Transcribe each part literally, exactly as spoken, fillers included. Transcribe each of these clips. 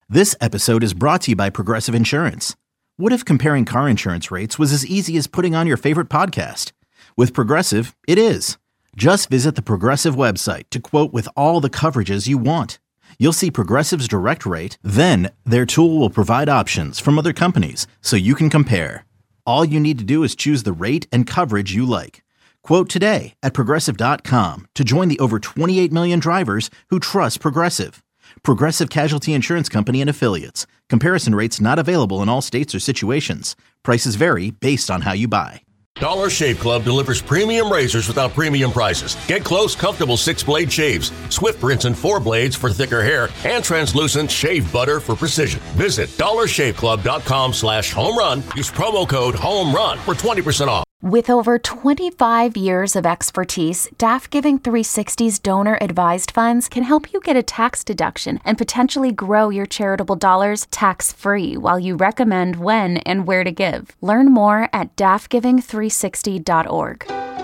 This episode is brought to you by Progressive Insurance. What if comparing car insurance rates was as easy as putting on your favorite podcast? With Progressive, it is. Just visit the Progressive website to quote with all the coverages you want. You'll see Progressive's direct rate, then their tool will provide options from other companies so you can compare. All you need to do is choose the rate and coverage you like. Quote today at progressive dot com to join the over twenty-eight million drivers who trust Progressive. Progressive Casualty Insurance Company and Affiliates. Comparison rates not available in all states or situations. Prices vary based on how you buy. Dollar Shave Club delivers premium razors without premium prices. Get close, comfortable six-blade shaves, swift rinse and four blades for thicker hair, and translucent shave butter for precision. Visit dollar shave club dot com slash home run. Use promo code HOMERUN for twenty percent off. With over twenty-five years of expertise, D A F Giving three sixty's donor-advised funds can help you get a tax deduction and potentially grow your charitable dollars tax-free while you recommend when and where to give. Learn more at D A F giving three sixty dot org.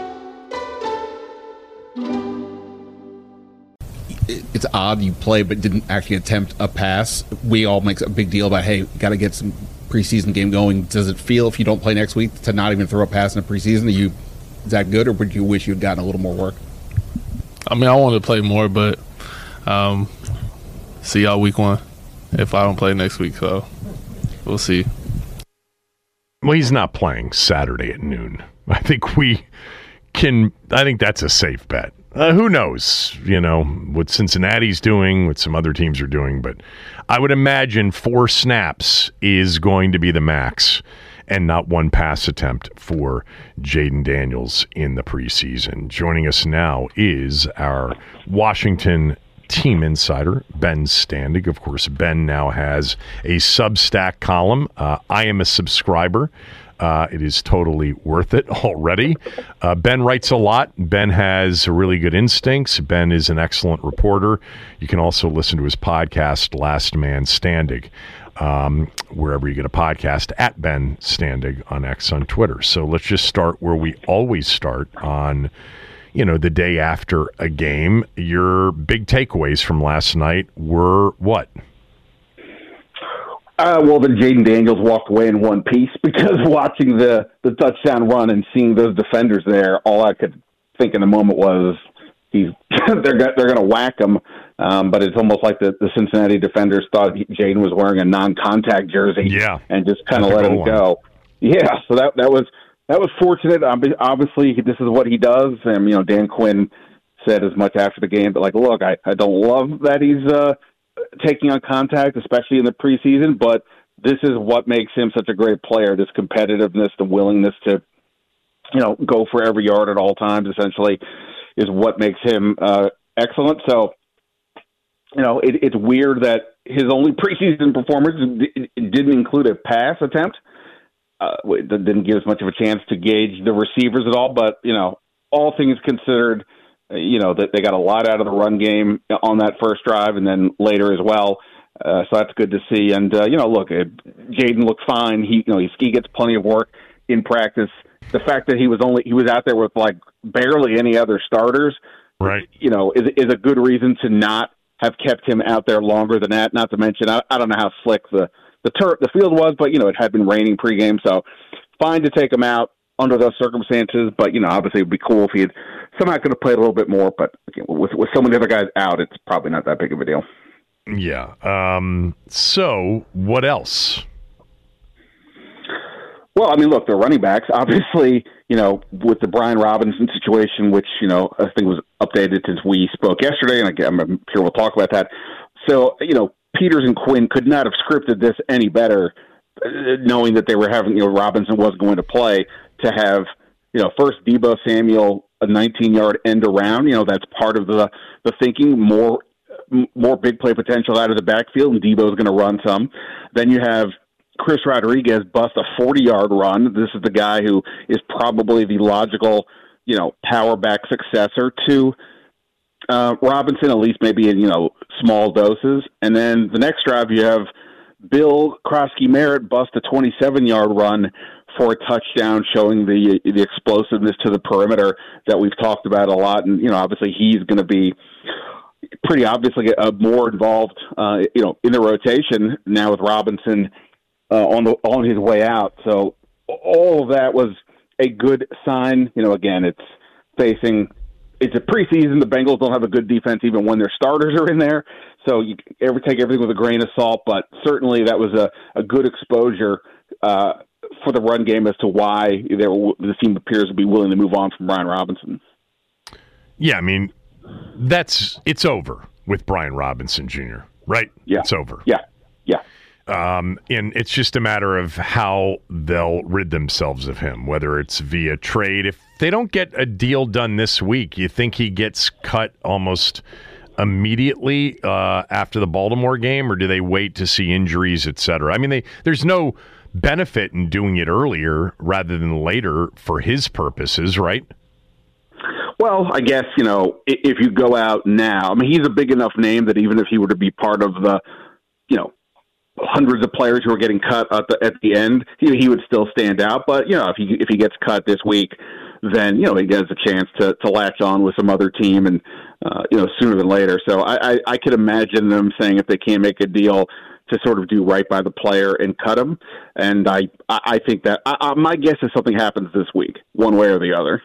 It's odd you play but didn't actually attempt a pass. We all make a big deal about, hey, got to get some preseason game going. Does it feel, if you don't play next week, to not even throw a pass in the preseason? Are you, is that good, or would you wish you'd gotten a little more work? I mean, I want to play more, but um, see y'all week one if I don't play next week, so we'll see. Well, he's not playing Saturday at noon. I think we can – I think that's a safe bet. Uh, who knows, you know, what Cincinnati's doing, what some other teams are doing. But I would imagine four snaps is going to be the max and not one pass attempt for Jayden Daniels in the preseason. Joining us now is our Washington team insider, Ben Standig. Of course, Ben now has a Substack column. Uh, I am a subscriber. Uh, it is totally worth it already. Uh, Ben writes a lot. Ben has really good instincts. Ben is an excellent reporter. You can also listen to his podcast, Last Man Standing, um, wherever you get a podcast, at Ben Standig on X on Twitter. So let's just start where we always start on, you know, the day after a game. Your big takeaways from last night were what? Uh, well, then Jayden Daniels walked away in one piece, because watching the, the touchdown run and seeing those defenders there, all I could think in the moment was he's they're they're going to whack him. Um, but it's almost like the, the Cincinnati defenders thought Jayden was wearing a non-contact jersey, yeah, and just kind of let him go. Yeah, so that that was that was fortunate. Obviously, this is what he does, and you know, Dan Quinn said as much after the game. But like, look, I, I don't love that he's. Uh, taking on contact, especially in the preseason, but this is what makes him such a great player, this competitiveness, the willingness to, you know, go for every yard at all times, essentially, is what makes him uh, excellent. So, you know, it, it's weird that his only preseason performance didn't include a pass attempt. Uh, it didn't give us much of a chance to gauge the receivers at all, but, you know, all things considered, you know, that they got a lot out of the run game on that first drive, and then later as well. Uh, so that's good to see. And uh, you know, look, Jayden looked fine. He, you know, he, he gets plenty of work in practice. The fact that he was only he was out there with like barely any other starters, right? You know, is is a good reason to not have kept him out there longer than that. Not to mention, I, I don't know how slick the the tur- the field was, but you know, it had been raining pregame, so fine to take him out under those circumstances. But you know, obviously, it'd be cool if he had somehow could have played a little bit more, but with, with so many other guys out, it's probably not that big of a deal. Yeah. Um, so what else? Well, I mean, look, the running backs, obviously, you know, with the Brian Robinson situation, which, you know, I think was updated since we spoke yesterday, and again, I'm sure we'll talk about that. So, you know, Peters and Quinn could not have scripted this any better, knowing that they were having, you know, Robinson was going to play, to have, you know, first Deebo Samuel, a nineteen-yard end around. You know, that's part of the, the thinking, more more big play potential out of the backfield, and Deebo's going to run some. Then you have Chris Rodriguez bust a forty-yard run. This is the guy who is probably the logical, you know, power back successor to uh, Robinson, at least maybe in, you know, small doses. And then the next drive you have Bill Krosky-Merritt bust a twenty-seven-yard run for a touchdown, showing the the explosiveness to the perimeter that we've talked about a lot. And, you know, obviously he's going to be pretty obviously uh, more involved, uh, you know, in the rotation now with Robinson uh, on the on his way out. So all of that was a good sign. You know, again, it's facing it's a preseason. The Bengals don't have a good defense even when their starters are in there. So you ever take everything with a grain of salt, but certainly that was a, a good exposure uh, for the run game as to why they were, the team appears to be willing to move on from Brian Robinson. Yeah, I mean, that's it's over with Brian Robinson Junior, right? Yeah. It's over. Yeah, yeah. Um, and it's just a matter of how they'll rid themselves of him, whether it's via trade. If they don't get a deal done this week, you think he gets cut almost immediately uh, after the Baltimore game, or do they wait to see injuries, et cetera? I mean, they, there's no benefit in doing it earlier rather than later for his purposes, right? Well, I guess, you know, if you go out now, I mean, he's a big enough name that even if he were to be part of the, you know, hundreds of players who are getting cut at the at the end, he, he would still stand out. But, you know, if he if he gets cut this week, then, you know, he has a chance to, to latch on with some other team and, uh, you know, sooner than later. So I, I, I could imagine them saying if they can't make a deal to sort of do right by the player and cut him. And I, I think that I, I, my guess is something happens this week, one way or the other.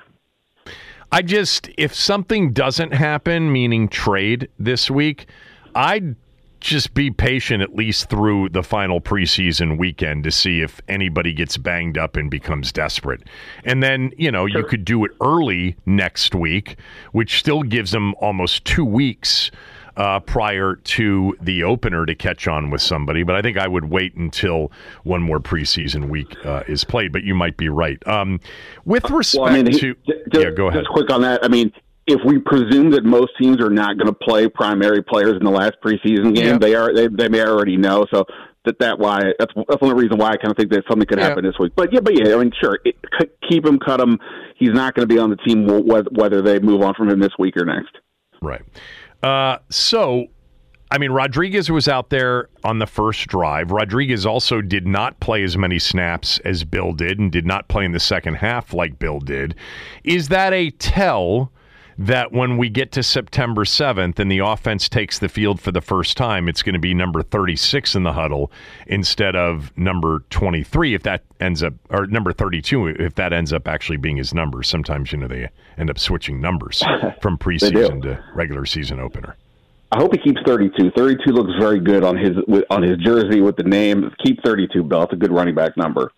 I just, if something doesn't happen, meaning trade this week, I'd just be patient at least through the final preseason weekend to see if anybody gets banged up and becomes desperate. And then, you know, sure. you could do it early next week, which still gives them almost two weeks uh, prior to the opener to catch on with somebody. But I think I would wait until one more preseason week uh, is played. But you might be right. Um, with respect well, I mean, to... Just, yeah, go ahead. Just quick on that. I mean, if we presume that most teams are not going to play primary players in the last preseason game, yeah. they are they, they may already know. So that that why that's that's one reason why I kind of think that something could happen yeah. this week. But yeah, but yeah, I mean, sure, it, keep him, cut him. He's not going to be on the team whether they move on from him this week or next. Right. Uh, so, I mean, Rodriguez was out there on the first drive. Rodriguez also did not play as many snaps as Bill did, and did not play in the second half like Bill did. Is that a tell that when we get to September seventh and the offense takes the field for the first time, it's going to be number thirty-six in the huddle instead of number twenty-three, if that ends up, or number thirty-two, if that ends up actually being his number? Sometimes, you know, they end up switching numbers from preseason to regular season opener. I hope he keeps thirty-two. thirty-two looks very good on his on his jersey with the name. Keep thirty-two, Bill. It's a good running back number.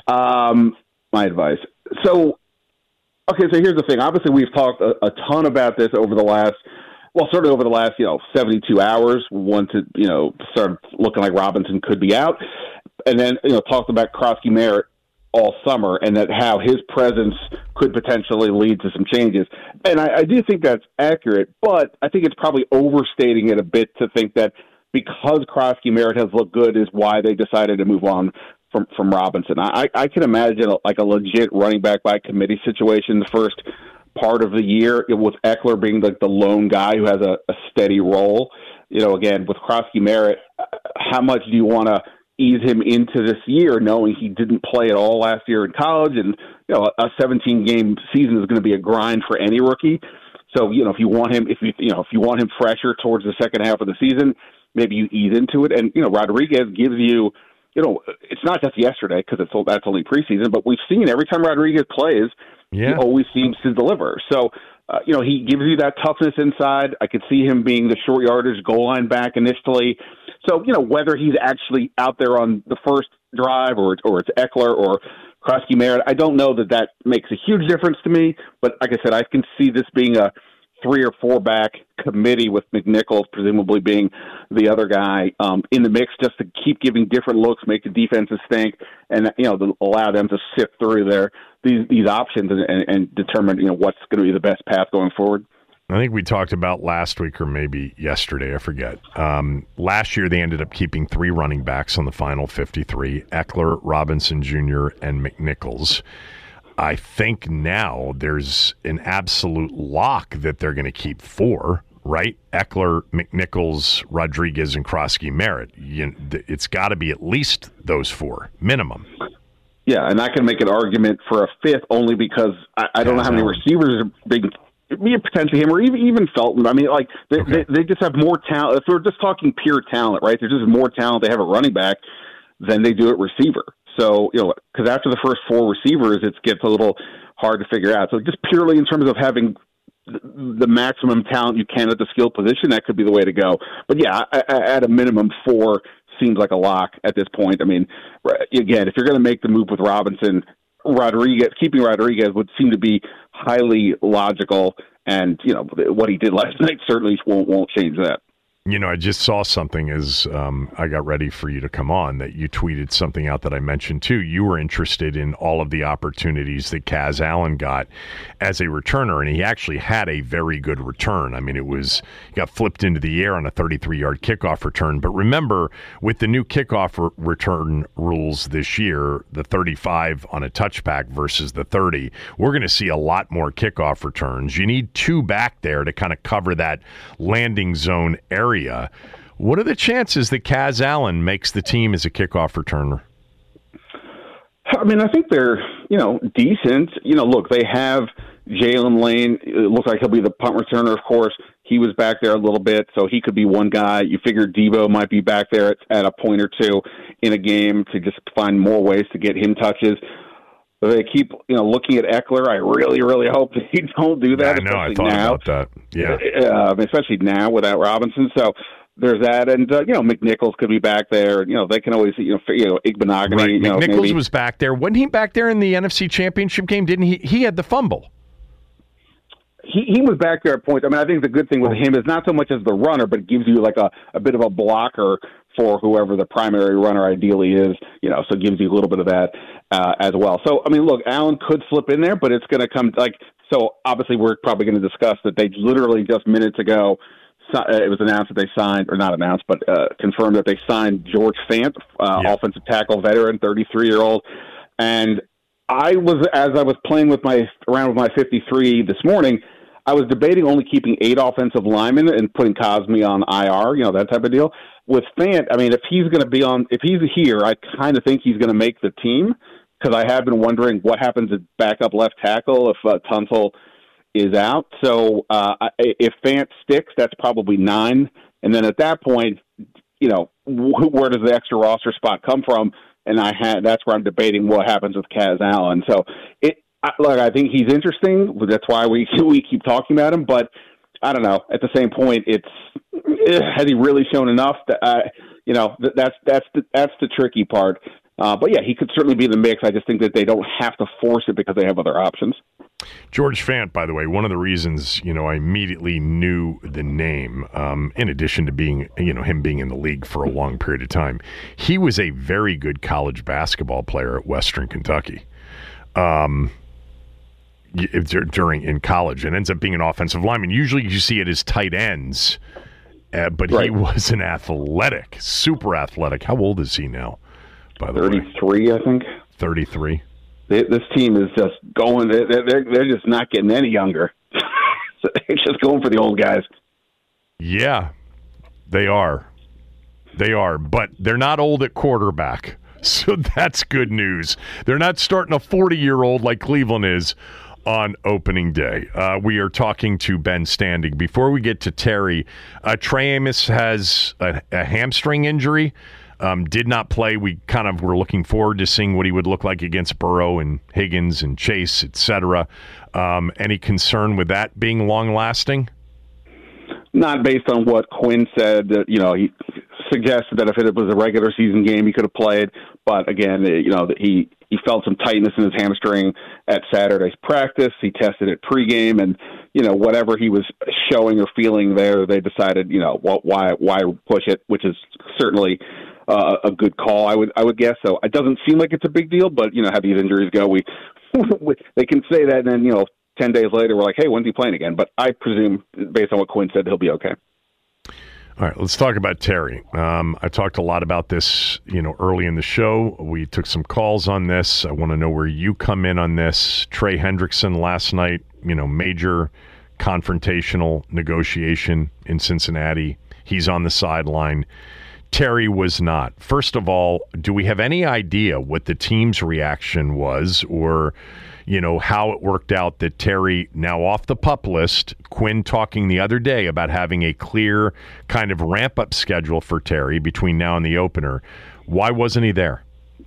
Um, my advice. So, okay, so here's the thing. Obviously, we've talked a, a ton about this over the last, well, sort of over the last, you know, seventy-two hours. Once it, you know, started looking like Robinson could be out, and then, you know, talked about Krosky Merritt all summer, and that how his presence could potentially lead to some changes. And I, I do think that's accurate, but I think it's probably overstating it a bit to think that because Krosky Merritt has looked good is why they decided to move on from, from Robinson. I, I can imagine a, like a legit running back by committee situation the first part of the year, it was Eckler being like the lone guy who has a, a steady role. You know, again, with Krosky Merritt, how much do you want to ease him into this year, knowing he didn't play at all last year in college, and you know a seventeen-game season is going to be a grind for any rookie. So you know if you want him, if you you know if you want him fresher towards the second half of the season, maybe you ease into it. And you know Rodriguez gives you, you know, it's not just yesterday because it's that's only preseason, but we've seen every time Rodriguez plays, yeah. he always seems to deliver. So. Uh, you know, he gives you that toughness inside. I could see him being the short yardage goal line back initially. So, you know, whether he's actually out there on the first drive or, or it's Eckler or Krosky Merritt, I don't know that that makes a huge difference to me. But like I said, I can see this being a three or four back committee with McNichols presumably being the other guy um, in the mix, just to keep giving different looks, make the defenses think, and you know, to allow them to sift through their these these options and, and, and determine you know what's going to be the best path going forward. I think we talked about last week or maybe yesterday, I forget. Um, last year they ended up keeping three running backs on the final fifty-three: Eckler, Robinson Junior, and McNichols. I think now there's an absolute lock that they're going to keep four, right? Eckler, McNichols, Rodriguez, and Krosky Merritt. You, it's got to be at least those four, minimum. Yeah, and I can make an argument for a fifth only because I, I don't know how many receivers are being potentially him or even even Felton. I mean, like they, okay. they they just have more talent. If we're just talking pure talent, right? There's just more talent they have at running back than they do at receiver. So you know, because after the first four receivers, it gets a little hard to figure out. So just purely in terms of having the maximum talent you can at the skill position, that could be the way to go. But yeah, at a minimum, four seems like a lock at this point. I mean, again, if you're going to make the move with Robinson, Rodriguez, keeping Rodriguez would seem to be highly logical, and you know what he did last night certainly won't won't change that. You know, I just saw something as um, I got ready for you to come on that you tweeted something out that I mentioned too. You were interested in all of the opportunities that Kaz Allen got as a returner, and he actually had a very good return. I mean, it was he got flipped into the air on a thirty-three-yard kickoff return. But remember, with the new kickoff re- return rules this year, the thirty-five on a touchback versus the thirty, we're going to see a lot more kickoff returns. You need two back there to kind of cover that landing zone area. What are the chances that Kaz Allen makes the team as a kickoff returner? I mean, I think they're, you know, decent. You know, look, they have Jalen Lane. It looks like he'll be the punt returner, of course. He was back there a little bit, so he could be one guy. You figure Debo might be back there at, at a point or two in a game to just find more ways to get him touches. They keep, you know, looking at Eckler. I really, really hope that he don't do that. Yeah, I know. I thought now. about that. Yeah, uh, especially now without Robinson. So there's that, and uh, you know, McNichols could be back there. You know, they can always, you know, you know, Igbenogany. Right. You know, McNichols maybe. was back there. Wasn't he back there in the N F C Championship game? Didn't he? He had the fumble. He he was back there at points. I mean, I think the good thing with him is not so much as the runner, but it gives you like a, a bit of a blocker for whoever the primary runner ideally is, you know, so it gives you a little bit of that uh, as well. So, I mean, look, Allen could slip in there, but it's going to come like, so obviously we're probably going to discuss that they literally just minutes ago, it was announced that they signed, or not announced, but uh, confirmed that they signed George Fant, uh, yeah. offensive tackle veteran, thirty-three-year-old. And I was, as I was playing with my, around with my fifty-three this morning, I was debating only keeping eight offensive linemen and putting Cosme on I R, you know, that type of deal. With Fant, I mean, if he's going to be on, if he's here, I kind of think he's going to make the team, because I have been wondering what happens at backup left tackle if uh, Tunsil is out. So uh, if Fant sticks, that's probably nine. And then at that point, you know, wh- where does the extra roster spot come from? And I had, that's where I'm debating what happens with Kaz Allen. So it, I, look, I think he's interesting. That's why we we keep talking about him. But I don't know. At the same point, it's has he really shown enough? That uh, you know, that's that's the, that's the tricky part. Uh, but yeah, he could certainly be in the mix. I just think that they don't have to force it because they have other options. George Fant, by the way, one of the reasons, you know, I immediately knew the name, um, in addition to being, you know, him being in the league for a long period of time, he was a very good college basketball player at Western Kentucky. Um, during in college, and ends up being an offensive lineman. Usually you see it as tight ends, uh, but right. He was an athletic, super athletic. How old is he now, by the thirty-three, way? I think. thirty-three. This team is just going, they're, they're, they're just not getting any younger. So they're just going for the old guys. Yeah, they are. They are, but they're not old at quarterback. So that's good news. They're not starting a forty-year-old like Cleveland is on opening day. Uh, we are talking to Ben Standig. Before we get to Terry, uh, Trey Amos has a, a hamstring injury. Um, did not play. We kind of were looking forward to seeing what he would look like against Burrow and Higgins and Chase, et cetera. Um, any concern with that being long-lasting? Not based on what Quinn said. That, you know, he suggested that if it was a regular season game, he could have played. But again, you know, he he felt some tightness in his hamstring at Saturday's practice. He tested it pregame, and you know, whatever he was showing or feeling there, they decided, you know, why why push it, which is certainly uh, a good call, I would I would guess. So it doesn't seem like it's a big deal, but you know how these injuries go. We, we they can say that, and then you know, ten days later, we're like, hey, when's he playing again? But I presume, based on what Quinn said, he'll be okay. All right, let's talk about Terry. Um, I talked a lot about this, you know, early in the show. We took some calls on this. I want to know where you come in on this. Trey Hendrickson last night, you know, major confrontational negotiation in Cincinnati. He's on the sideline. Terry was not. First of all, do we have any idea what the team's reaction was, or, you know, how it worked out that Terry, now off the PUP list, Quinn talking the other day about having a clear kind of ramp-up schedule for Terry between now and the opener. Why wasn't he there?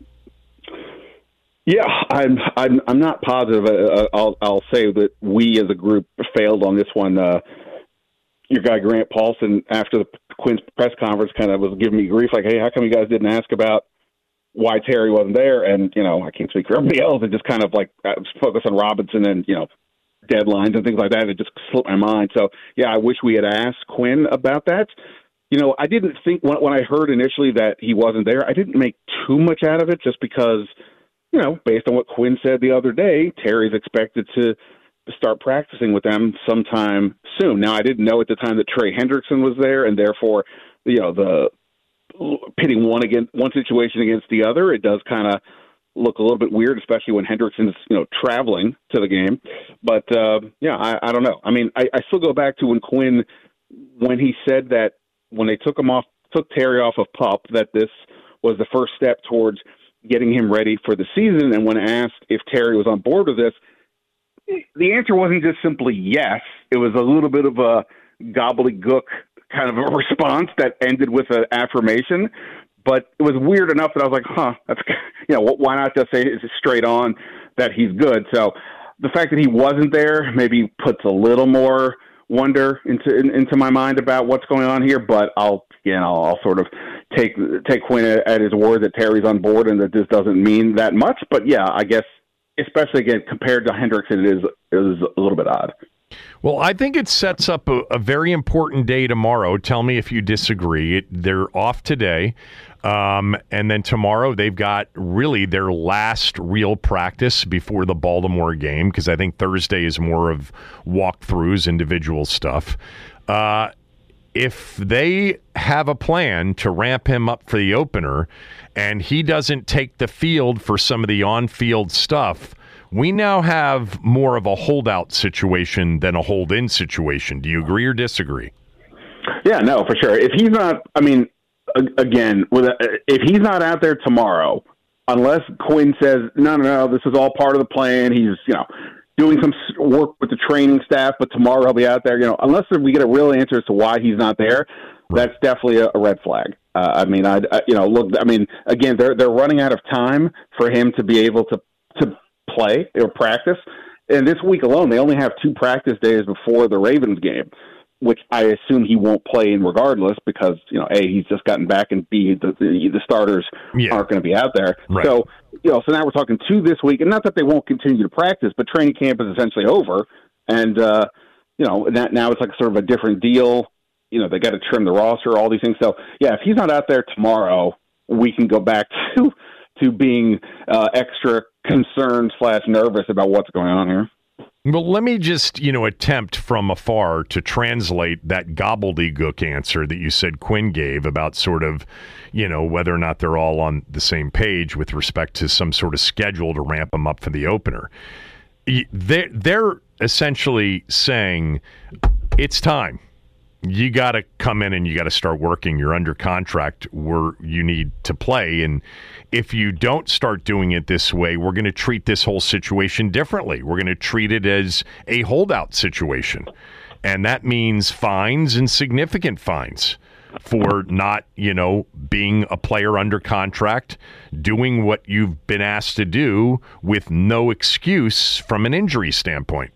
Yeah, I'm I'm I'm not positive. Uh, I'll I'll say that we as a group failed on this one. Uh, your guy Grant Paulson, after the Quinn's press conference, kind of was giving me grief, like, "Hey, how come you guys didn't ask about why Terry wasn't there?" And you know, I can't speak for everybody else. It just kind of like I was focused on Robinson and you know deadlines and things like that. It just slipped my mind. So yeah, I wish we had asked Quinn about that. You know, I didn't think when, when I heard initially that he wasn't there, I didn't make too much out of it, just because. You know, based on what Quinn said the other day, Terry's expected to start practicing with them sometime soon. Now, I didn't know at the time that Trey Hendrickson was there, and therefore, you know, the pitting one against one situation against the other, it does kind of look a little bit weird, especially when Hendrickson's, you know, traveling to the game. But uh, yeah, I, I don't know. I mean, I, I still go back to when Quinn, when he said that when they took him off, took Terry off of PUP, that this was the first step towards getting him ready for the season. And when asked if Terry was on board with this, the answer wasn't just simply yes. It was a little bit of a gobbledygook kind of a response that ended with an affirmation. But it was weird enough that I was like, huh, that's, you know, why not just say straight on that he's good? So the fact that he wasn't there maybe puts a little more wonder into in, into my mind about what's going on here. But I'll, again, I'll, I'll sort of take take Quinn at, at his word that Terry's on board and that this doesn't mean that much. But yeah, I guess, especially again compared to Hendrickson, it is it is a little bit odd. Well, I think it sets up a, a very important day tomorrow. Tell me if you disagree. It, they're off today, um, and then tomorrow they've got really their last real practice before the Baltimore game, because I think Thursday is more of walkthroughs, individual stuff. Uh, if they have a plan to ramp him up for the opener and he doesn't take the field for some of the on-field stuff, we now have more of a holdout situation than a hold-in situation. Do you agree or disagree? Yeah, no, for sure. If he's not, I mean, again, with a, if he's not out there tomorrow, unless Quinn says, no, no, no, this is all part of the plan, he's, you know, doing some work with the training staff, but tomorrow he'll be out there, you know, unless we get a real answer as to why he's not there, that's definitely a, a red flag. Uh, I mean, I, I, you know, look, I mean, again, they're they're running out of time for him to be able to to play or practice. And this week alone, they only have two practice days before the Ravens game, which I assume he won't play in regardless because, you know, A, he's just gotten back, and B, the, the, the starters yeah. aren't going to be out there. Right. So, you know, so now we're talking two this week, and not that they won't continue to practice, but training camp is essentially over. And, uh, you know, that, now it's like sort of a different deal. You know, they got to trim the roster, all these things. So, yeah, if he's not out there tomorrow, we can go back to to being uh, extra concerned slash nervous about what's going on here. Well, let me just, you know, attempt from afar to translate that gobbledygook answer that you said Quinn gave about sort of, you know, whether or not they're all on the same page with respect to some sort of schedule to ramp them up for the opener. They're, they're essentially saying it's time. You got to come in and you got to start working. You're under contract where you need to play. And if you don't start doing it this way, we're going to treat this whole situation differently. We're going to treat it as a holdout situation. And that means fines and significant fines for not, you know, being a player under contract, doing what you've been asked to do with no excuse from an injury standpoint.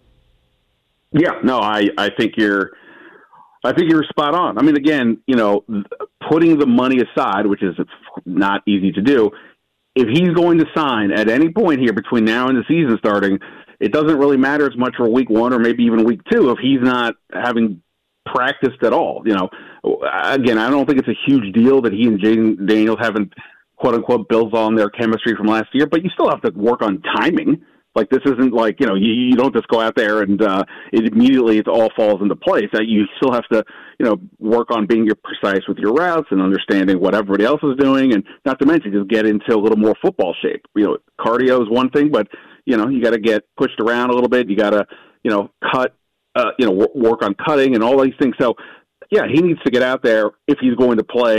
Yeah, no, I, I think you're I think you're spot on. I mean, again, you know, putting the money aside, which is not easy to do, if he's going to sign at any point here between now and the season starting, it doesn't really matter as much for week one or maybe even week two if he's not having practiced at all. You know, again, I don't think it's a huge deal that he and Jaden Daniels haven't, quote unquote, built on their chemistry from last year, but you still have to work on timing. Like, this isn't like, you know, you, you don't just go out there and uh, it immediately it all falls into place. Uh, you still have to, you know, work on being precise with your routes and understanding what everybody else is doing, and not to mention just get into a little more football shape. You know, cardio is one thing, but, you know, you got to get pushed around a little bit. You got to, you know, cut, uh, you know, w- work on cutting and all these things. So, yeah, he needs to get out there if he's going to play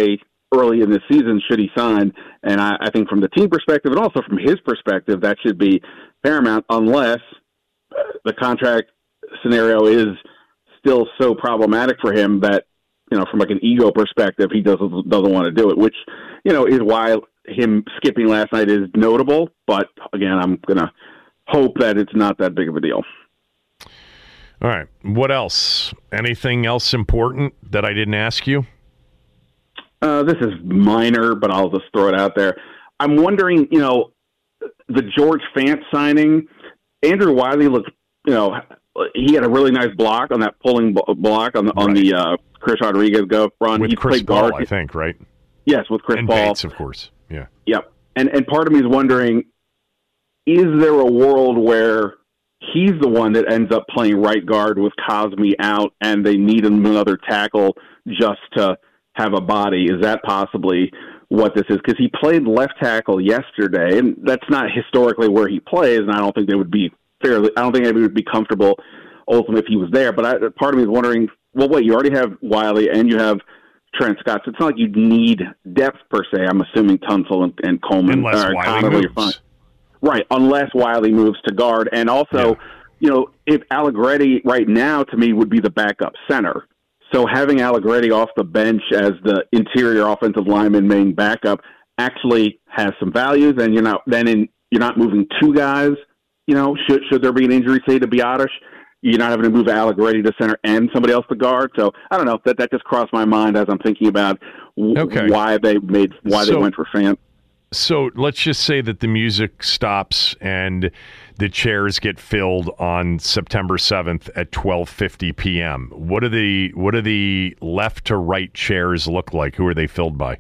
early in this season should he sign. And I, I think from the team perspective and also from his perspective, that should be paramount unless the contract scenario is still so problematic for him that, you know, from like an ego perspective, he doesn't doesn't want to do it, which, you know, is why him skipping last night is notable. But again, I'm going to hope that it's not that big of a deal. All right. What else? Anything else important that I didn't ask you? Uh, this is minor, but I'll just throw it out there. I'm wondering, you know, the George Fant signing, Andrew Wiley looked, you know, he had a really nice block on that pulling block on the on the uh, Chris Rodriguez go run. With He Chris played Paul, guard. I think, right? Yes, with Chris and Paul. Bates, of course. Yeah. Yep. And and part of me is wondering, is there a world where he's the one that ends up playing right guard with Cosme out and they need another tackle just to have a body? Is that possibly what this is? Because he played left tackle yesterday, and that's not historically where he plays, and I don't think they would be fairly, I don't think they would be comfortable ultimately if he was there. But I, part of me is wondering, well, wait, you already have Wiley and you have Trent Scott, so it's not like you need depth per se. I'm assuming Tunsil and, and Coleman Unless or Wiley Conover, moves. fine. Right, unless Wiley moves to guard. And also, Yeah. you know, if Allegretti right now to me would be the backup center. So having Allegretti off the bench as the interior offensive lineman main backup actually has some values, and you're not then in you're not moving two guys. You know, should should there be an injury, say to Biotish, you're not having to move Allegretti to center and somebody else to guard. So I don't know, that that just crossed my mind as I'm thinking about w- Okay. why they made why So- they went for Fant. So let's just say that the music stops and the chairs get filled on September seventh at twelve fifty p.m. What do the what do the left to right chairs look like? Who are they filled by?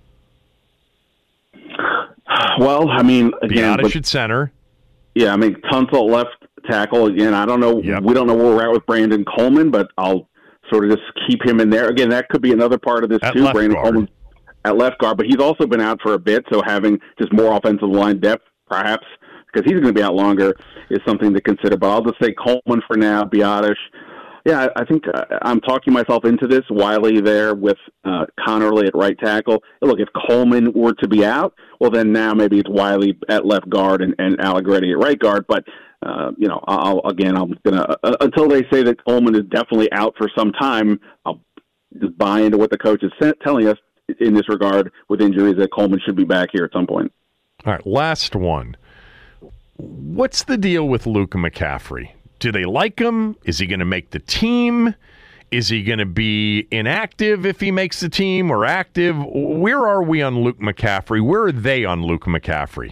Well, I mean, again, Biotish but- at center. yeah, I mean, Tunsil left tackle again. I don't know. Yep. We don't know where we're at with Brandon Coleman, but I'll sort of just keep him in there. Again, that could be another part of this At too. left Brandon guard. Coleman at left guard, but he's also been out for a bit, so having just more offensive line depth, perhaps, because he's going to be out longer, is something to consider. But I'll just say Coleman for now, Biotish. Yeah, I I think uh, I'm talking myself into this. Wiley there with uh, Connerly at right tackle. Look, if Coleman were to be out, well, then now maybe it's Wiley at left guard and, and Allegretti at right guard. But, uh, you know, I'll, again, I'm going to, uh, until they say that Coleman is definitely out for some time, I'll just buy into what the coach is telling us in this regard with injuries, that Coleman should be back here at some point. All right, last one. What's the deal with Luke McCaffrey? Do they like him? Is he going to make the team? Is he going to be inactive if he makes the team, or active? Where are we on Luke McCaffrey? Where are they on Luke McCaffrey?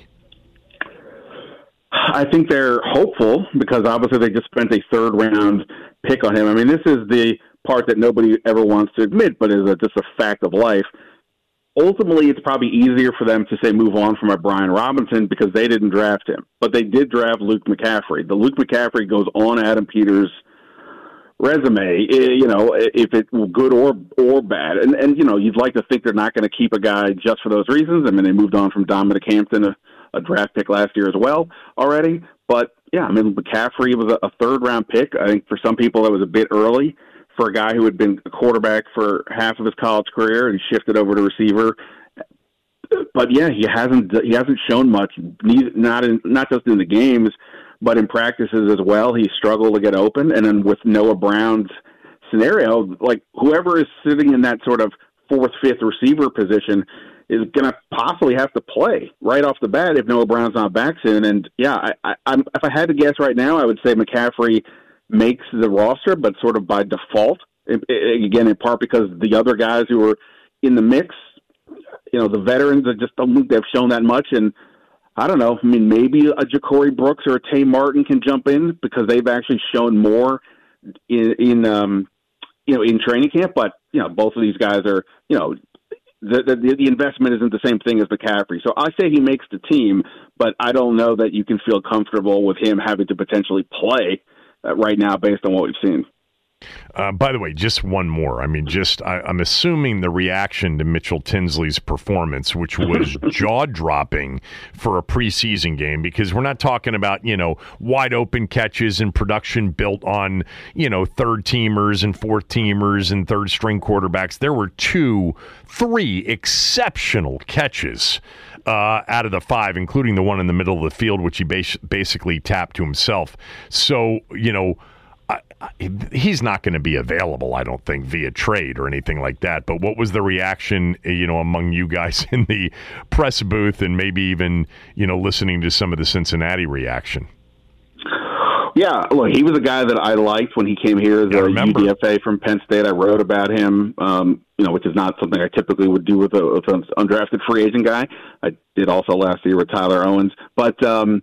I think they're hopeful because obviously they just spent a third round pick on him. I mean, this is the part that nobody ever wants to admit, but is a, just a fact of life. Ultimately, it's probably easier for them to say move on from a Brian Robinson because they didn't draft him. But they did draft Luke McCaffrey. The Luke McCaffrey goes on Adam Peters' resume, you know, if it's good or or bad. And, and you know, you'd like to think they're not going to keep a guy just for those reasons. I mean, they moved on from Dominic Hampton, a, a draft pick last year as well already. But, yeah, I mean, McCaffrey was a, a third-round pick. I think for some people that was a bit early for a guy who had been a quarterback for half of his college career and shifted over to receiver. But yeah, he hasn't he hasn't shown much. Not in, not just in the games, but in practices as well. He struggled to get open, and then with Noah Brown's scenario, like whoever is sitting in that sort of fourth, fifth receiver position is going to possibly have to play right off the bat if Noah Brown's not back soon. And yeah, I, I, I'm, if I had to guess right now, I would say McCaffrey makes the roster, but sort of by default. It, it, again, in part because the other guys who were in the mix, you know, the veterans, I just don't think they've shown that much. And I don't know. I mean, maybe a Ja'Cory Brooks or a Tay Martin can jump in because they've actually shown more in, in um, you know, in training camp. But you know, both of these guys are, you know, the the, the investment isn't the same thing as McCaffrey. So I say he makes the team, but I don't know that you can feel comfortable with him having to potentially play uh, right now based on what we've seen. Uh, by the way, just one more. I mean, just I, I'm assuming the reaction to Mitchell Tinsley's performance, which was jaw-dropping for a preseason game, because we're not talking about, you know, wide open catches and production built on, you know, third teamers and fourth teamers and third string quarterbacks. There were two, three exceptional catches Uh, out of the five, including the one in the middle of the field, which he bas- basically tapped to himself. So, you know, I, I, he's not going to be available, I don't think, via trade or anything like that. But what was the reaction, you know, among you guys in the press booth, and maybe even, you know, listening to some of the Cincinnati reaction? Yeah, look, he was a guy that I liked when he came here as a U D F A from Penn State. I wrote about him, um, you know, which is not something I typically would do with, a, with an undrafted free agent guy. I did also last year with Tyler Owens. But, um,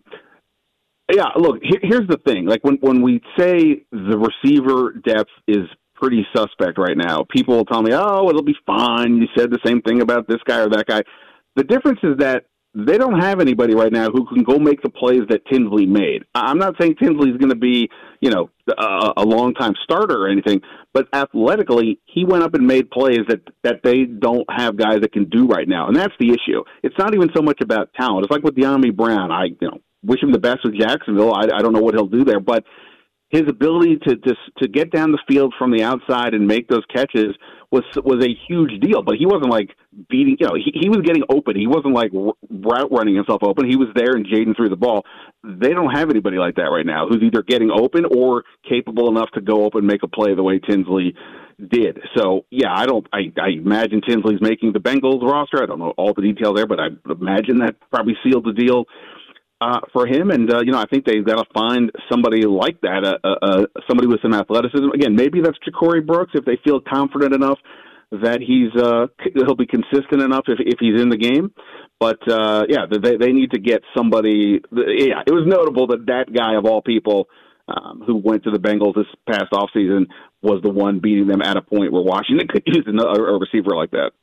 yeah, look, here, here's the thing. Like, when, when we say the receiver depth is pretty suspect right now, people will tell me, oh, it'll be fine. You said the same thing about this guy or that guy. The difference is that they don't have anybody right now who can go make the plays that Tinsley made. I'm not saying Tinsley's going to be, you know, a, a long-time starter or anything, but athletically, he went up and made plays that, that they don't have guys that can do right now, and that's the issue. It's not even so much about talent. It's like with De'Ami Brown. I, you know, wish him the best with Jacksonville. I, I don't know what he'll do there, but his ability to, to to get down the field from the outside and make those catches was was a huge deal. But he wasn't like beating, you know, he, he was getting open. He wasn't like route running himself open. He was there and Jaden threw the ball. They don't have anybody like that right now who's either getting open or capable enough to go open and make a play the way Tinsley did. So, yeah, I don't. I, I imagine Tinsley's making the Bengals roster. I don't know all the details there, but I imagine that probably sealed the deal Uh, for him, and uh, you know, I think they've got to find somebody like that, uh, uh, somebody with some athleticism. Again, maybe that's Ja'Cory Brooks if they feel confident enough that he's uh, he'll be consistent enough if if he's in the game. But uh, yeah, they they need to get somebody. Yeah, it was notable that that guy of all people um, who went to the Bengals this past offseason was the one beating them at a point where Washington could use a, a receiver like that.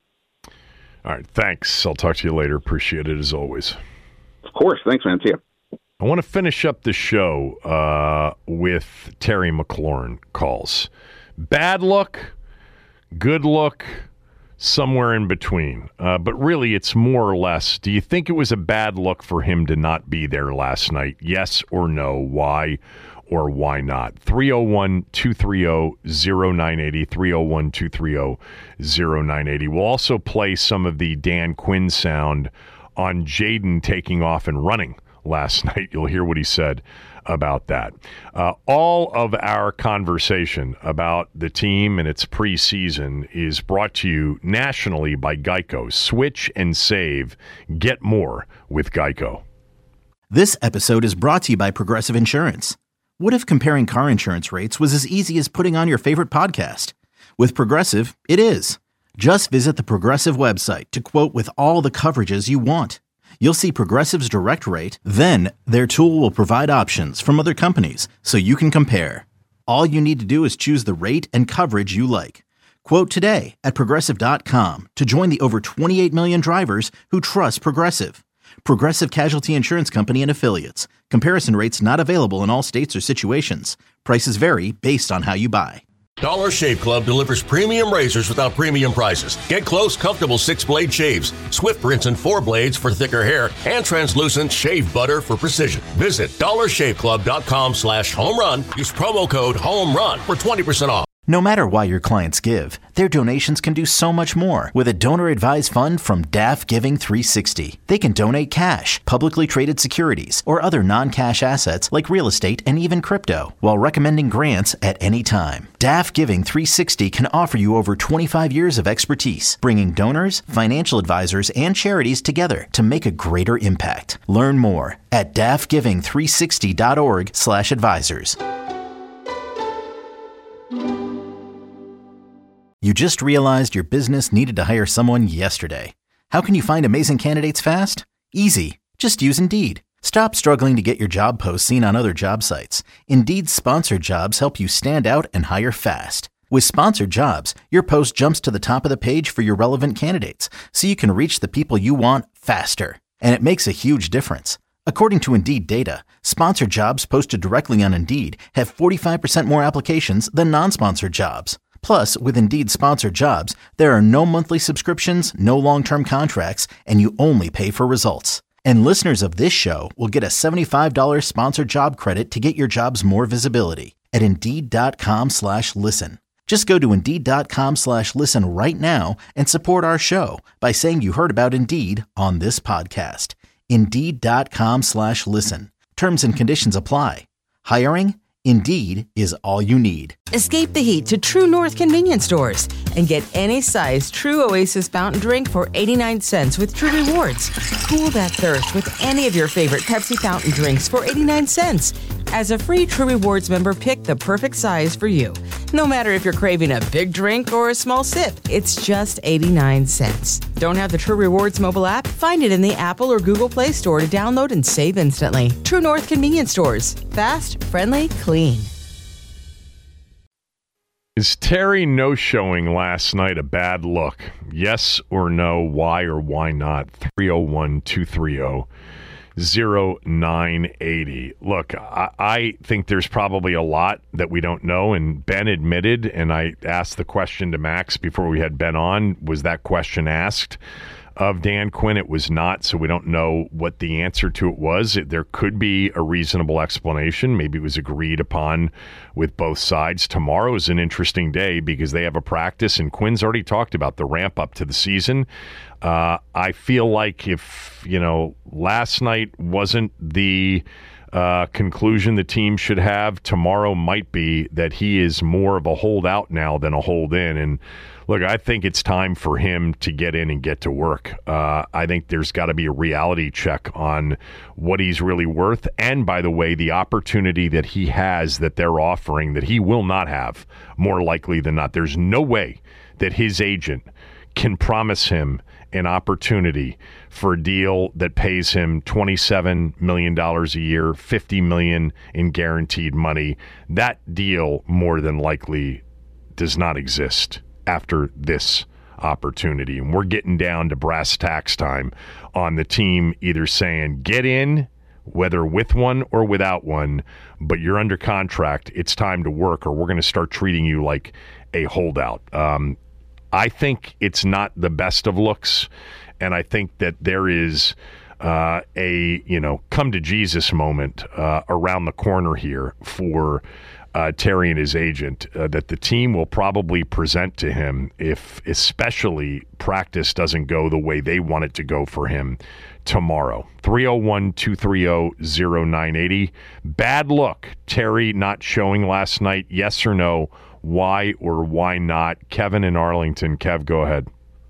All right, thanks. I'll talk to you later. Appreciate it as always. Of course. Thanks, man. See ya. I want to finish up the show uh, with Terry McLaurin calls. Bad look, good look, somewhere in between. Uh, but really, it's more or less, do you think it was a bad look for him to not be there last night? Yes or no? Why or why not? three oh one, two three oh, oh nine eight oh, three oh one, two three oh, oh nine eight oh. We'll also play some of the Dan Quinn sound on Jaden taking off and running last night. You'll hear what he said about that. Uh, all of our conversation about the team and its preseason is brought to you nationally by Geico. Switch and save. Get more with Geico. This episode is brought to you by Progressive Insurance. What if comparing car insurance rates was as easy as putting on your favorite podcast? With Progressive, it is. Just visit the Progressive website to quote with all the coverages you want. You'll see Progressive's direct rate, then their tool will provide options from other companies so you can compare. All you need to do is choose the rate and coverage you like. Quote today at Progressive dot com to join the over twenty-eight million drivers who trust Progressive. Progressive Casualty Insurance Company and Affiliates. Comparison rates not available in all states or situations. Prices vary based on how you buy. Dollar Shave Club delivers premium razors without premium prices. Get close, comfortable six-blade shaves, Swift rinse and four blades for thicker hair, and translucent shave butter for precision. Visit dollar shave club dot com slash home run. Use promo code HOMERUN for twenty percent off. No matter why your clients give, their donations can do so much more with a donor-advised fund from D A F Giving three sixty. They can donate cash, publicly traded securities, or other non-cash assets like real estate and even crypto, while recommending grants at any time. D A F Giving three sixty can offer you over twenty-five years of expertise, bringing donors, financial advisors, and charities together to make a greater impact. Learn more at D A F giving three sixty dot org slash advisors. You just realized your business needed to hire someone yesterday. How can you find amazing candidates fast? Easy. Just use Indeed. Stop struggling to get your job posts seen on other job sites. Indeed's sponsored jobs help you stand out and hire fast. With sponsored jobs, your post jumps to the top of the page for your relevant candidates, so you can reach the people you want faster. And it makes a huge difference. According to Indeed data, sponsored jobs posted directly on Indeed have forty-five percent more applications than non-sponsored jobs. Plus, with Indeed sponsored jobs, there are no monthly subscriptions, no long-term contracts, and you only pay for results. And listeners of this show will get a seventy-five dollars sponsored job credit to get your jobs more visibility at Indeed.com slash listen. Just go to Indeed.com slash listen right now and support our show by saying you heard about Indeed on this podcast. Indeed.com slash listen. Terms and conditions apply. Hiring? Indeed is all you need. Escape the heat to True North convenience stores and get any size True Oasis fountain drink for eighty-nine cents with True Rewards. Cool that thirst with any of your favorite Pepsi fountain drinks for eighty-nine cents. As a free True Rewards member, pick the perfect size for you. No matter if you're craving a big drink or a small sip, it's just eighty-nine cents. Don't have the True Rewards mobile app? Find it in the Apple or Google Play Store to download and save instantly. True North convenience stores. Fast, friendly, clean. Is Terry no-showing last night a bad look? Yes or no? Why or why not? three oh one, two three oh, oh nine eight oh. Look, I, I think there's probably a lot that we don't know, and Ben admitted, and I asked the question to Max before we had Ben on, was that question asked of Dan Quinn? It was not, so we don't know what the answer to it was. It, there could be a reasonable explanation. Maybe it was agreed upon with both sides. Tomorrow is an interesting day because they have a practice, and Quinn's already talked about the ramp up to the season. Uh, I feel like if, you know, last night wasn't the uh, conclusion the team should have, tomorrow might be that he is more of a holdout now than a hold in. And look, I think it's time for him to get in and get to work. Uh, I think there's got to be a reality check on what he's really worth. And by the way, the opportunity that he has that they're offering that he will not have, more likely than not. There's no way that his agent can promise him an opportunity for a deal that pays him twenty-seven million dollars a year, fifty million dollars in guaranteed money. That deal more than likely does not exist after this opportunity. And we're getting down to brass tacks time on the team either saying get in, whether with one or without one, but you're under contract, it's time to work, or we're going to start treating you like a holdout. Um, I think it's not the best of looks, and I think that there is uh, a, you know, come to Jesus moment uh, around the corner here for uh, Terry and his agent uh, that the team will probably present to him if especially practice doesn't go the way they want it to go for him tomorrow. three oh one, two three oh, oh nine eight oh. Bad look, Terry not showing last night, yes or no? Why or why not? Kevin in Arlington. Kev, go ahead.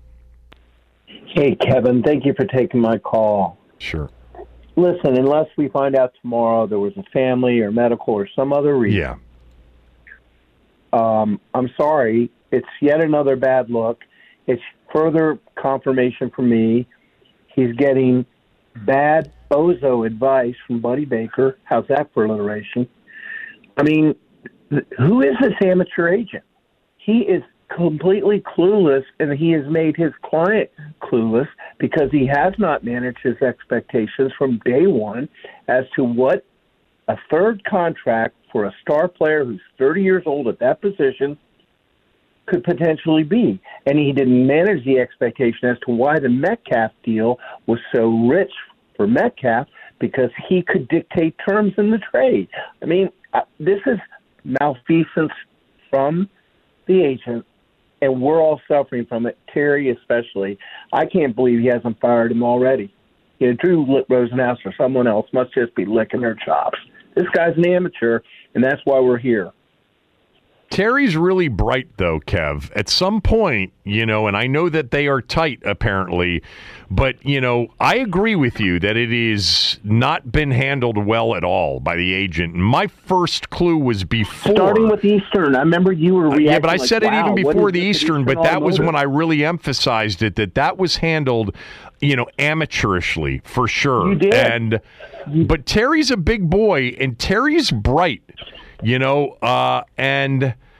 Hey, Kevin. Thank you for taking my call. Sure. Listen, unless we find out tomorrow there was a family or medical or some other reason. Yeah. Um, I'm sorry. It's yet another bad look. It's further confirmation for me. He's getting bad bozo advice from Buddy Baker. How's that for alliteration? I mean, who is this amateur agent? He is completely clueless, and he has made his client clueless because he has not managed his expectations from day one as to what a third contract for a star player who's thirty years old at that position could potentially be. And he didn't manage the expectation as to why the Metcalf deal was so rich for Metcalf, because he could dictate terms in the trade. I mean, this is malfeasance from the agent, and we're all suffering from it, Terry especially. I can't believe he hasn't fired him already. You know, Drew Rosenhaus or someone else must just be licking their chops. This guy's an amateur, and that's why we're here. Terry's really bright, though, Kev. At some point, you know, and I know that they are tight, apparently, but, you know, I agree with you that it is not been handled well at all by the agent. My first clue was before. Starting with Eastern. I remember you were reacting. Uh, yeah, but I like, said wow, it even before the Eastern, Eastern but that was automotive? when I really emphasized it, that that was handled, you know, amateurishly, for sure. You did. And, but Terry's a big boy, and Terry's bright. You know, uh, and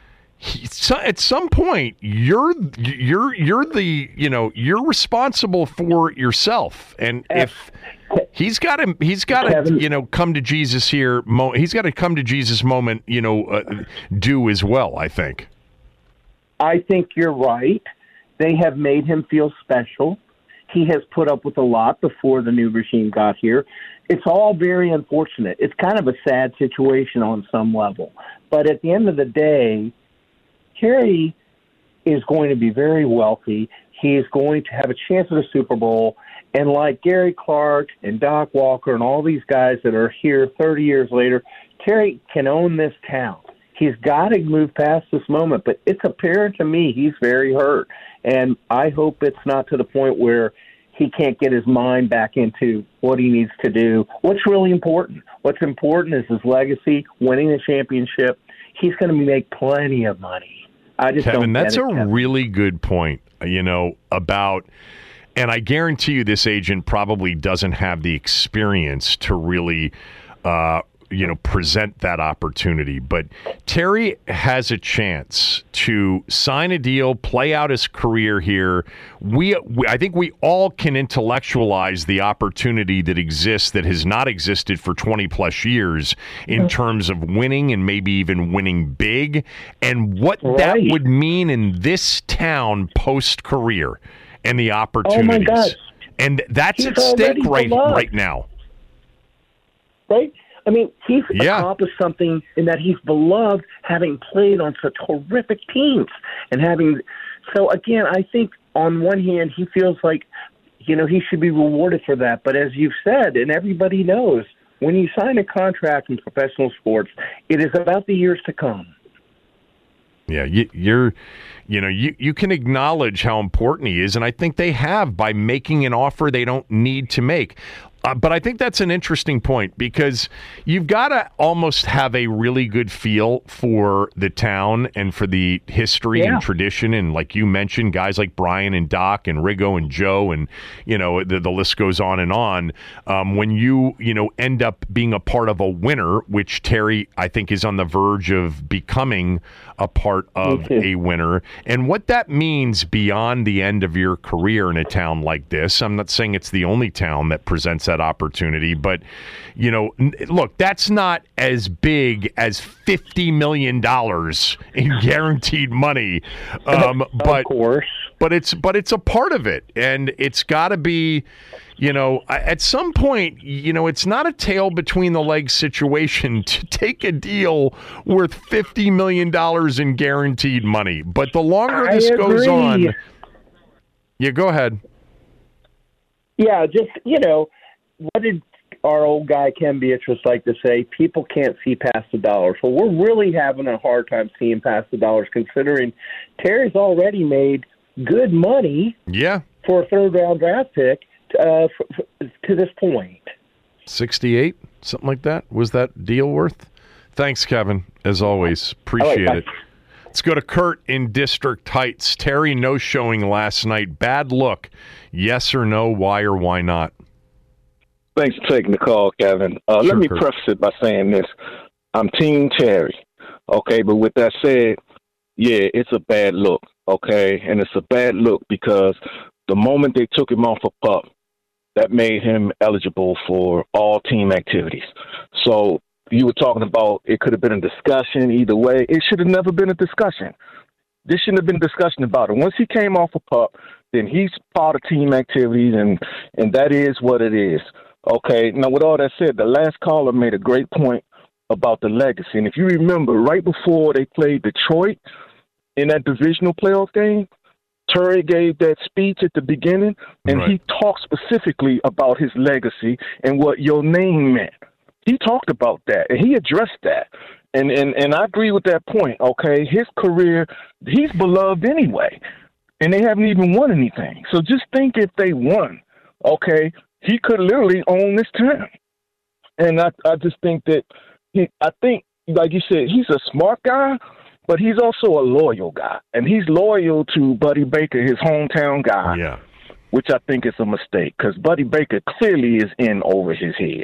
he, so at some point you're you're you're the you know you're responsible for yourself, and if he's got to he's got to you know come to Jesus here, mo- he's got to come to Jesus moment, you know, uh, do as well. I think. I think you're right. They have made him feel special. He has put up with a lot before the new regime got here. It's all very unfortunate. It's kind of a sad situation on some level. But at the end of the day, Terry is going to be very wealthy. He is going to have a chance at a Super Bowl. And like Gary Clark and Doc Walker and all these guys that are here thirty years later, Terry can own this town. He's got to move past this moment. But it's apparent to me he's very hurt. And I hope it's not to the point where he can't get his mind back into what he needs to do. What's really important? What's important is his legacy, winning the championship. He's going to make plenty of money. I just Kevin, don't that's get it, a Kevin. really good point, you know, about, and I guarantee you this agent probably doesn't have the experience to really uh, you know, present that opportunity. But Terry has a chance to sign a deal, play out his career here. We, we, I think we all can intellectualize the opportunity that exists that has not existed for twenty plus years in terms of winning and maybe even winning big, and what Right. that would mean in this town post-career and the Oh, my opportunities. God. And that's He's at stake already right, beloved. right now. Right? I mean, he's Yeah. accomplished something in that he's beloved, having played on such horrific teams and having. So again, I think on one hand he feels like, you know, he should be rewarded for that. But as you've said, and everybody knows, when you sign a contract in professional sports, it is about the years to come. Yeah, you, you're, you know, you, you can acknowledge how important he is, and I think they have by making an offer they don't need to make. Uh, but I think that's an interesting point because you've got to almost have a really good feel for the town and for the history Yeah. and tradition. And like you mentioned, guys like Brian and Doc and Rigo and Joe and, you know, the, the list goes on and on. Um, when you, you know, end up being a part of a winner, which Terry, I think, is on the verge of becoming a part of a winner, and what that means beyond the end of your career in a town like this. I'm not saying it's the only town that presents that opportunity, but you know, n- look, that's not as big as fifty million dollars in guaranteed money. Um, but of course, but it's but it's a part of it, and it's got to be, you know, at some point, you know, it's not a tail between the legs situation to take a deal worth fifty million dollars in guaranteed money. But the longer I this goes agree. on, yeah, go ahead. Yeah, just, you know, what did our old guy Ken Beatrice like to say? People can't see past the dollars. Well, we're really having a hard time seeing past the dollars, considering Terry's already made good money Yeah, for a third-round draft pick uh, f- f- to this point. sixty-eight, something like that. Was that deal worth? Thanks, Kevin, as always. Appreciate All right, it. Let's go to Kurt in District Heights. Terry no showing last night. Bad look. Yes or no? Why or why not? Thanks for taking the call, Kevin. Uh, Sure, let me Kurt. preface it by saying this. I'm Team Terry, okay? But with that said, yeah, it's a bad look, okay? And it's a bad look because the moment they took him off of PUP, that made him eligible for all team activities. So you were talking about it could have been a discussion either way. It should have never been a discussion. This shouldn't have been a discussion about it. Once he came off of PUP, then he's part of team activities, and, and that is what it is. Okay, now with all that said, the last caller made a great point about the legacy. And if you remember, right before they played Detroit in that divisional playoff game, Terry gave that speech at the beginning, and Right. he talked specifically about his legacy and what your name meant. He talked about that, and he addressed that. And, and, and I agree with that point, okay? His career, he's beloved anyway, and they haven't even won anything. So just think if they won, okay, he could literally own this town. And I, I just think that, he, I think, like you said, he's a smart guy, but he's also a loyal guy. And he's loyal to Buddy Baker, his hometown guy, Yeah. which I think is a mistake because Buddy Baker clearly is in over his head.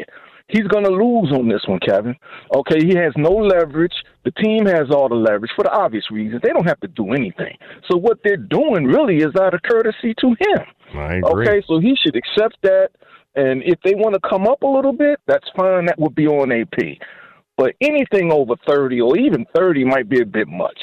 He's going to lose on this one, Kevin. Okay, he has no leverage. The team has all the leverage for the obvious reasons. They don't have to do anything. So what they're doing really is out of courtesy to him. I agree. Okay, so he should accept that. And if they want to come up a little bit, that's fine. That would be on A P. But anything over thirty or even thirty might be a bit much.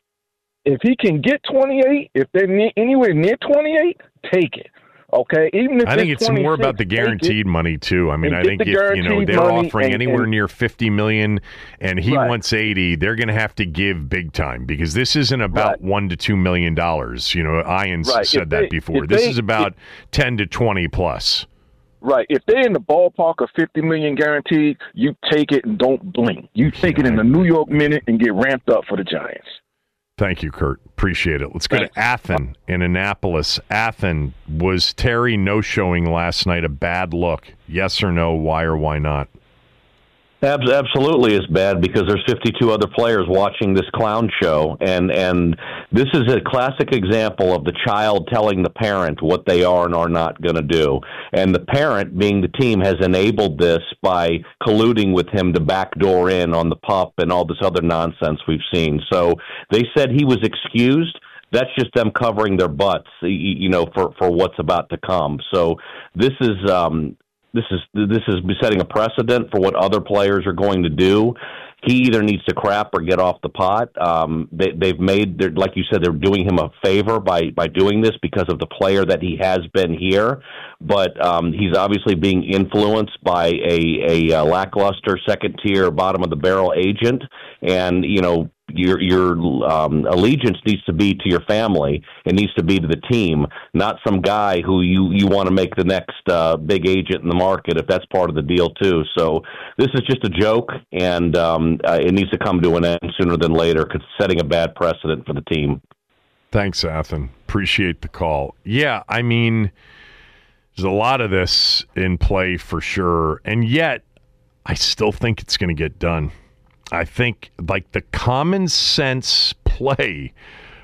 If he can get twenty-eight, if they're near, anywhere near twenty-eight, take it. Okay, even if I think it's more about the guaranteed money too. I mean, I think if you know they're offering and, anywhere and, near fifty million, and he right. wants eighty, they're going to have to give big time because this isn't about right. one to two million dollars. You know, Ian right. said if that they, before. This they, is about if, ten to twenty plus. Right. If they're in the ballpark of fifty million guaranteed, you take it and don't blink. You take yeah. it in the New York Minute and get ramped up for the Giants. Thank you, Kurt. Appreciate it. Let's go Thanks. to Athen in Annapolis. Athen, was Terry no-showing last night a bad look? Yes or no? Why or why not? Absolutely, it's bad because there's fifty-two other players watching this clown show, and and this is a classic example of the child telling the parent what they are and are not going to do, and the parent, being the team, has enabled this by colluding with him to backdoor in on the pup and all this other nonsense we've seen. So they said he was excused. That's just them covering their butts, you know, for, for what's about to come. So this is um, this is this is setting a precedent for what other players are going to do. He either needs to crap or get off the pot. Um, they, they've made, like you said, they're doing him a favor by, by doing this because of the player that he has been here. But um, he's obviously being influenced by a, a, a lackluster second-tier, bottom-of-the-barrel agent. And, you know, your your um, allegiance needs to be to your family. It needs to be to the team, not some guy who you, you want to make the next uh, big agent in the market, if that's part of the deal, too. So this is just a joke, and um, uh, it needs to come to an end sooner than later because it's setting a bad precedent for the team. Thanks, Athen. Appreciate the call. Yeah, I mean, there's a lot of this in play for sure, and yet I still think it's going to get done. I think, like, the common sense play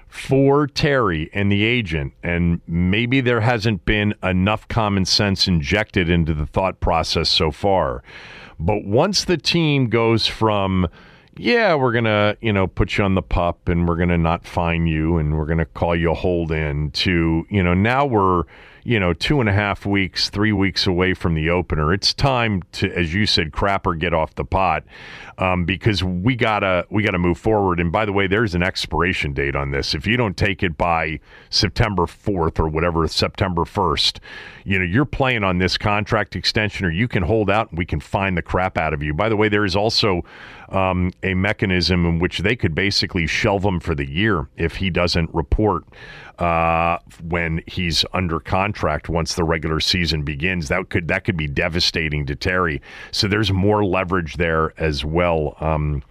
for Terry and the agent, and maybe there hasn't been enough common sense injected into the thought process so far. But once the team goes from, yeah, we're going to, you know, put you on the pup and we're going to not fine you and we're going to call you a hold in to, you know, now we're, you know, two and a half weeks, three weeks away from the opener. It's time to, as you said, crap or get off the pot, um, because we gotta we gotta move forward. And by the way, there's an expiration date on this. If you don't take it by September fourth or whatever, September first, you know, you're playing on this contract extension, or you can hold out and we can fine the crap out of you. By the way, there is also um, a mechanism in which they could basically shelve him for the year if he doesn't report uh, when he's under contract once the regular season begins. That could that could be devastating to Terry. So there's more leverage there as well. Um,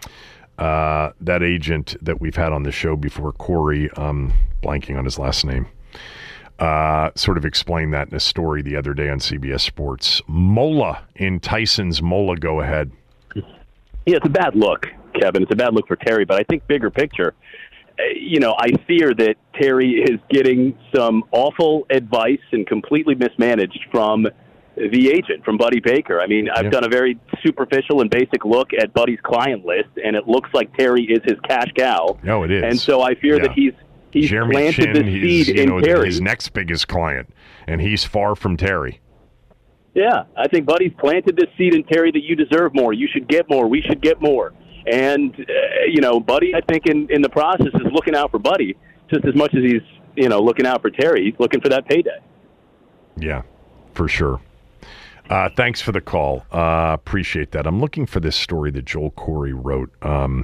uh, that agent that we've had on the show before, Corey, um, blanking on his last name, uh, sort of explained that in a story the other day on C B S Sports. Mola in Tyson's. Mola, go ahead. Yeah, it's a bad look, Kevin. It's a bad look for Terry, but I think bigger picture, you know, I fear that Terry is getting some awful advice and completely mismanaged from the agent, from Buddy Baker. I mean, I've yeah. done a very superficial and basic look at Buddy's client list, and it looks like Terry is his cash cow. No, it is. And so I fear yeah. that he's he's Jeremy planted Chin, this he's, seed you in know, Terry. His next biggest client, and he's far from Terry. Yeah, I think Buddy's planted this seed in Terry that you deserve more. You should get more. We should get more. And, uh, you know, Buddy, I think in, in the process is looking out for Buddy just as much as he's, you know, looking out for Terry. He's looking for that payday. Yeah, for sure. Uh, thanks for the call. Uh, appreciate that. I'm looking for this story that Joel Corey wrote. Um,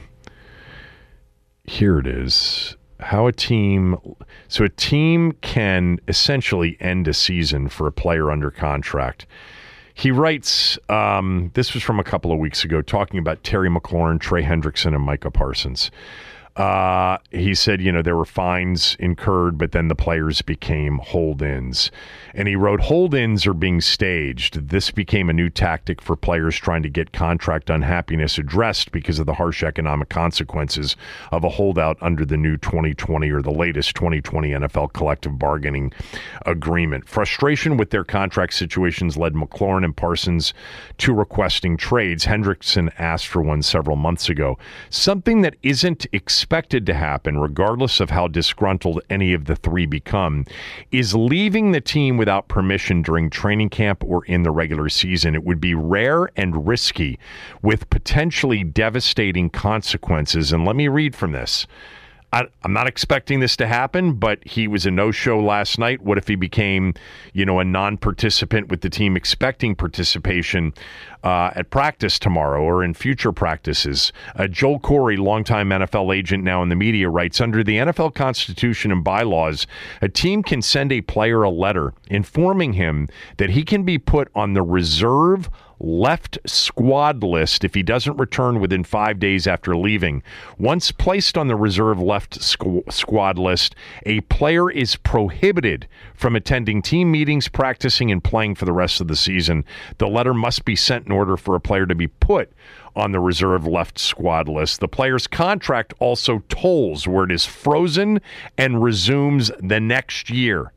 here it is. How a team... So a team can essentially end a season for a player under contract. He writes, um, this was from a couple of weeks ago, talking about Terry McLaurin, Trey Hendrickson, and Micah Parsons. Uh, he said, you know, there were fines incurred, but then the players became hold-ins. And he wrote, hold-ins are being staged. This became a new tactic for players trying to get contract unhappiness addressed because of the harsh economic consequences of a holdout under the new twenty twenty or the latest twenty twenty N F L collective bargaining agreement. Frustration with their contract situations led McLaurin and Parsons to requesting trades. Hendrickson asked for one several months ago. Something that isn't expected expected to happen, regardless of how disgruntled any of the three become, is leaving the team without permission during training camp or in the regular season. It would be rare and risky with potentially devastating consequences. And let me read from this. I, I'm not expecting this to happen, but he was a no-show last night. What if he became, you know, a non-participant with the team expecting participation uh, at practice tomorrow or in future practices? Uh, Joel Corey, longtime N F L agent now in the media, writes, under the N F L Constitution and bylaws, a team can send a player a letter informing him that he can be put on the reserve left squad list if he doesn't return within five days after leaving. Once placed on the reserve left squ- squad list, a player is prohibited from attending team meetings, practicing, and playing for the rest of the season. The letter must be sent in order for a player to be put on the reserve left squad list. The player's contract also tolls, where it is frozen and resumes the next year.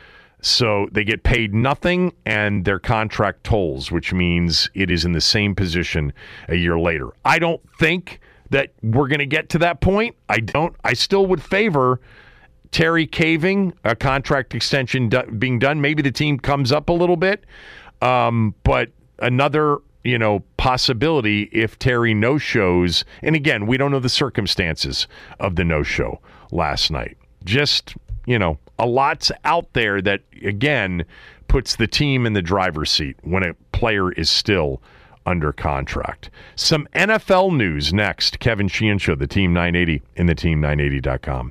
So they get paid nothing and their contract tolls, which means it is in the same position a year later. I don't think that we're going to get to that point. I don't. I still would favor Terry caving, a contract extension do- being done. Maybe the team comes up a little bit. Um, but another, you know, possibility if Terry no-shows, and again, we don't know the circumstances of the no-show last night. Just, you know, a lot's out there that, again, puts the team in the driver's seat when a player is still under contract. Some N F L news next. Kevin Sheehan Show, the Team nine eighty, in the team nine eighty dot com.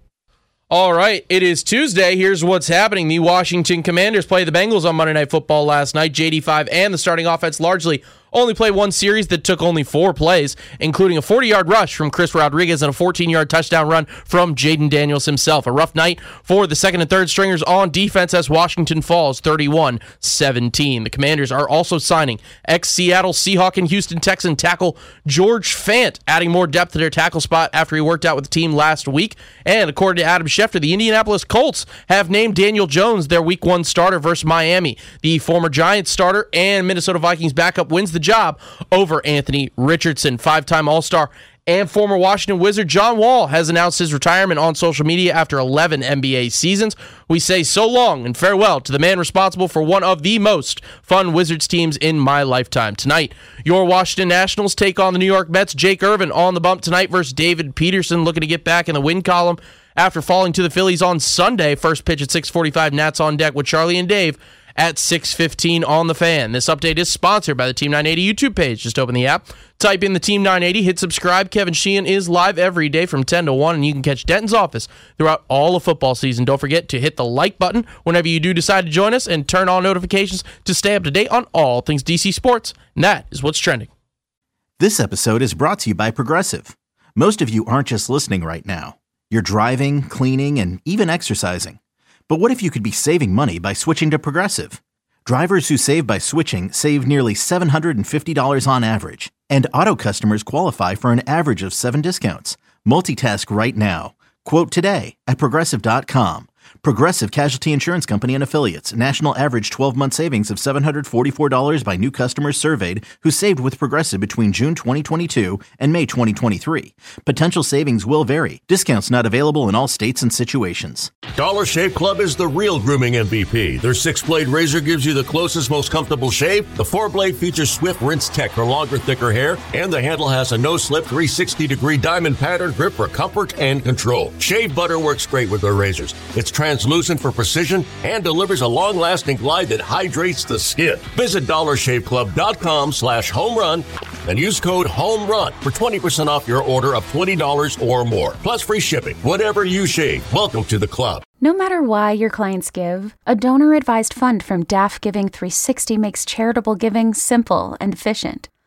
All right, it is Tuesday. Here's what's happening. The Washington Commanders played the Bengals on Monday Night Football last night. J D five and the starting offense largely only played one series that took only four plays, including a forty-yard rush from Chris Rodriguez and a fourteen-yard touchdown run from Jaden Daniels himself. A rough night for the second and third stringers on defense as Washington falls thirty-one seventeen. The Commanders are also signing ex-Seattle Seahawk and Houston Texan tackle George Fant, adding more depth to their tackle spot after he worked out with the team last week. And according to Adam Schefter, the Indianapolis Colts have named Daniel Jones their week one starter versus Miami. The former Giants starter and Minnesota Vikings backup wins the job over Anthony Richardson. Five-time All-Star and former Washington Wizard John Wall has announced his retirement on social media after eleven N B A seasons. We say so long and farewell to the man responsible for one of the most fun Wizards teams in my lifetime. Tonight, your Washington Nationals take on the New York Mets. Jake Irvin on the bump tonight versus David Peterson, looking to get back in the win column after falling to the Phillies on Sunday. First pitch at six forty-five, Nats on deck with Charlie and Dave at six fifteen on The Fan. This update is sponsored by the Team nine eighty YouTube page. Just open the app, type in the Team nine eighty, hit subscribe. Kevin Sheehan is live every day from ten to one, and you can catch Denton's office throughout all of football season. Don't forget to hit the like button whenever you do decide to join us, and turn on notifications to stay up to date on all things D C sports. And that is what's trending. This episode is brought to you by Progressive. Most of you aren't just listening right now. You're driving, cleaning, and even exercising. But what if you could be saving money by switching to Progressive? Drivers who save by switching save nearly seven hundred fifty dollars on average. And auto customers qualify for an average of seven discounts. Multitask right now. Quote today at Progressive dot com. Progressive Casualty Insurance Company and Affiliates. National average twelve-month savings of seven hundred forty-four dollars by new customers surveyed who saved with Progressive between June twenty twenty-two and May twenty twenty-three. Potential savings will vary. Discounts not available in all states and situations. Dollar Shave Club is the real grooming M V P. Their six-blade razor gives you the closest, most comfortable shave. The four-blade features Swift Rinse Tech for longer, thicker hair. And the handle has a no-slip three hundred sixty degree diamond pattern grip for comfort and control. Shave butter works great with their razors. It's translucent for precision and delivers a long-lasting glide that hydrates the skin. Visit dollar shave club dot com slash home run and use code HOMERUN for twenty percent off your order of twenty dollars or more. Plus free shipping. Whatever you shave, welcome to the club. No matter why your clients give, a donor-advised fund from D A F Giving three sixty makes charitable giving simple and efficient.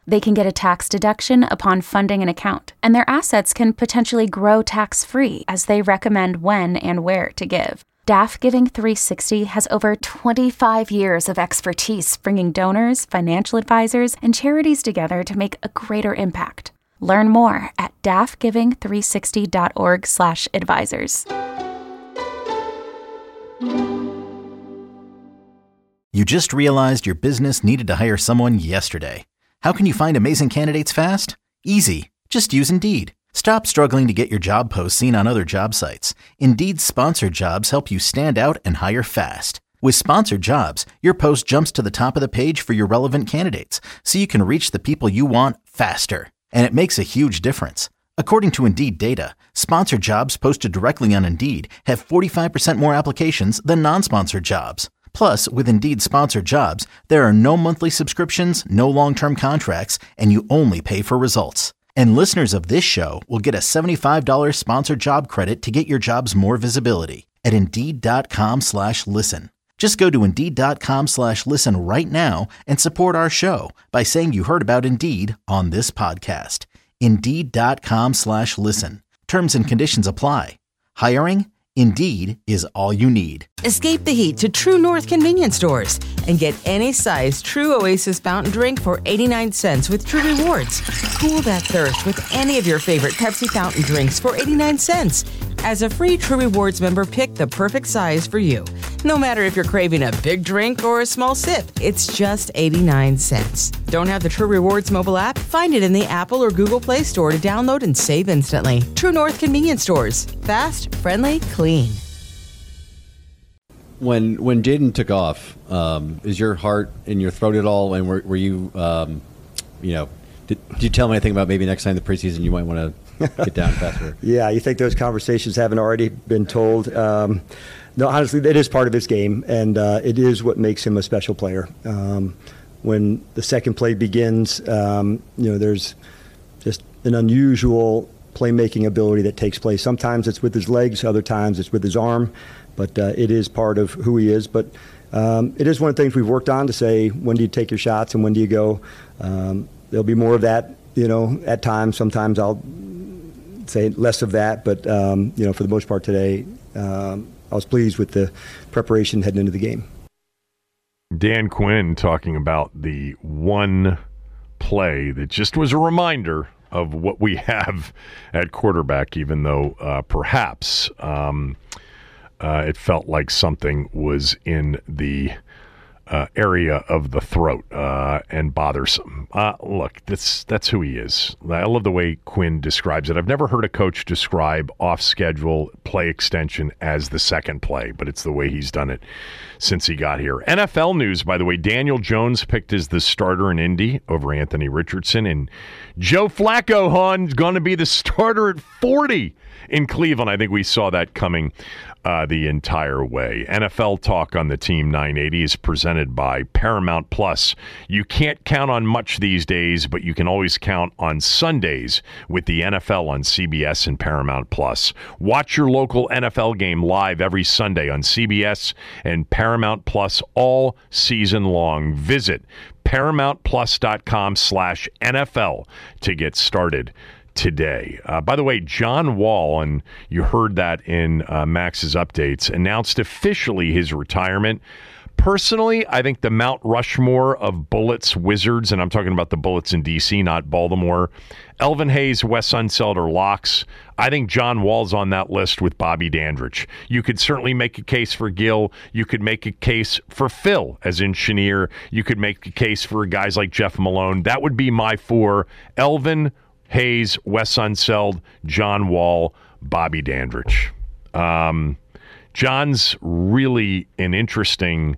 They can get a tax deduction upon funding an account, and their assets can potentially grow tax-free as they recommend when and where to give. D A F Giving three sixty has over twenty-five years of expertise bringing donors, financial advisors, and charities together to make a greater impact. Learn more at daffgiving three sixty dot org slash advisors. You just realized your business needed to hire someone yesterday. How can you find amazing candidates fast? Easy. Just use Indeed. Stop struggling to get your job posts seen on other job sites. Indeed's sponsored jobs help you stand out and hire fast. With sponsored jobs, your post jumps to the top of the page for your relevant candidates, so you can reach the people you want faster. And it makes a huge difference. According to Indeed data, sponsored jobs posted directly on Indeed have forty-five percent more applications than non-sponsored jobs. Plus, with Indeed sponsored jobs, there are no monthly subscriptions, no long-term contracts, and you only pay for results. And listeners of this show will get a seventy-five dollars sponsored job credit to get your jobs more visibility at Indeed.com slash listen. Just go to Indeed.com slash listen right now and support our show by saying you heard about Indeed on this podcast. Indeed.com slash listen. Terms and conditions apply. Hiring? Indeed is all you need. Escape the heat to True North convenience stores and get any size True Oasis fountain drink for eighty-nine cents with True Rewards. Cool that thirst with any of your favorite Pepsi fountain drinks for eighty-nine cents. As a free True Rewards member, pick the perfect size for you. No matter if you're craving a big drink or a small sip, it's just eighty-nine cents. Don't have the True Rewards mobile app? Find it in the Apple or Google Play Store to download and save instantly. True North convenience stores. Fast, friendly, clean. When when Jaden took off, um, is your heart in your throat at all? And were, were you, um, you know, did, did you tell him anything about maybe next time in the preseason you might want to get down faster? Yeah, you think those conversations haven't already been told? Um, no, honestly, it is part of his game, and uh, it is what makes him a special player. Um, when the second play begins, um, you know, there's just an unusual playmaking ability that takes place. Sometimes it's with his legs, other times it's with his arm, but uh, it is part of who he is. But um, it is one of the things we've worked on to say, when do you take your shots and when do you go? Um, there'll be more of that, you know, at times. Sometimes I'll say less of that, but um, you know, for the most part today, um, I was pleased with the preparation heading into the game. Dan Quinn talking about the one play that just was a reminder of what we have at quarterback, even though uh, perhaps um, uh, it felt like something was in the Uh, area of the throat uh, and bothersome. Uh, look, that's that's who he is. I love the way Quinn describes it. I've never heard a coach describe off-schedule play extension as the second play, but it's the way he's done it since he got here. N F L news, by the way, Daniel Jones picked as the starter in Indy over Anthony Richardson, and Joe Flacco, hon, is going to be the starter at forty in Cleveland. I think we saw that coming Uh, the entire way. N F L Talk on the Team nine eighty is presented by Paramount Plus. You can't count on much these days, but you can always count on Sundays with the N F L on C B S and Paramount Plus. Watch your local N F L game live every Sunday on C B S and Paramount Plus all season long. Visit paramountplus.com slash NFL to get started today. Uh, by the way, John Wall, and you heard that in uh, Max's updates, announced officially his retirement. Personally, I think the Mount Rushmore of Bullets Wizards, and I'm talking about the Bullets in D C, not Baltimore, Elvin Hayes, Wes Unseld are locks. I think John Wall's on that list with Bobby Dandridge. You could certainly make a case for Gil. You could make a case for Phil, as in Chenier. You could make a case for guys like Jeff Malone. That would be my four: Elvin, Hayes, Wes Unseld, John Wall, Bobby Dandridge. Um, John's really an interesting